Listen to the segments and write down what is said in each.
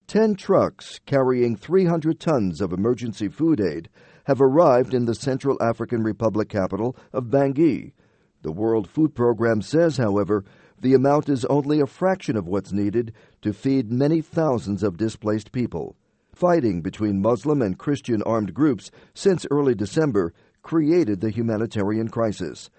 10 trucks carrying 300 tons of emergency food aid have arrived in the Central African Republic capital of Bangui. The World Food Program says, however, the amount is only a fraction of what's needed to feed many thousands of displaced people. Fighting between Muslim and Christian armed groups since early December created the humanitarian crisis.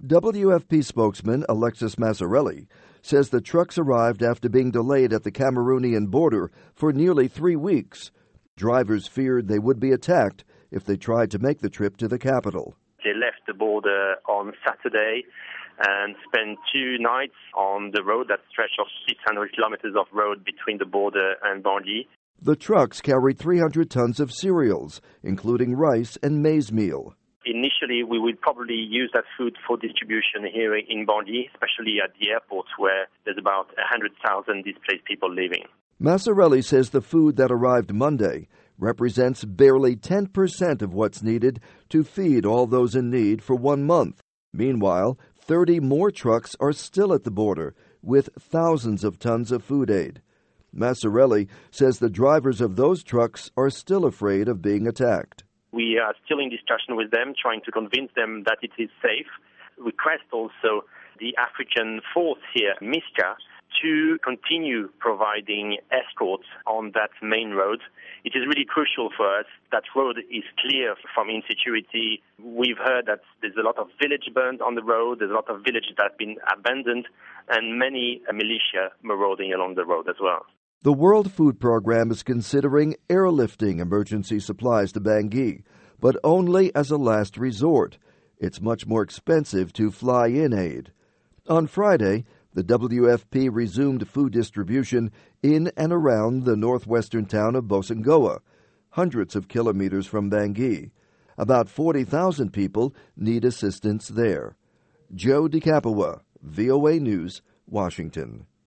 WFP spokesman Alexis Massarelli says the trucks arrived after being delayed at the Cameroonian border for nearly 3 weeks. Drivers feared they would be attacked if they tried to make the trip to the capital. They left the border on Saturday and spent 2 nights on the road that stretched of 600 kilometers of road between the border and Bangui. The trucks carried 300 tons of cereals, including rice and maize meal. Initially, we would probably use that food for distribution here in Bangui, especially at the airport where there's about 100,000 displaced people living. Massarelli says the food that arrived Monday represents barely 10% of what's needed to feed all those in need for 1 month. Meanwhile, 30 more trucks are still at the border with thousands of tons of food aid. Massarelli says the drivers of those trucks are still afraid of being attacked. We are still in discussion with them, trying to convince them that it is safe. Request also the African force here, MISCA, to continue providing escorts on that main road. It is really crucial for us that road is clear from insecurity. We've heard that there's a lot of village burned on the road, there's a lot of villages that have been abandoned, and many militia marauding along the road as well. The World Food Program is considering airlifting emergency supplies to Bangui, but only as a last resort. It's much more expensive to fly in aid. On Friday, the WFP resumed food distribution in and around the northwestern town of Bosangoa, hundreds of kilometers from Bangui. About 40,000 people need assistance there. Joe DeCapua, VOA News, Washington.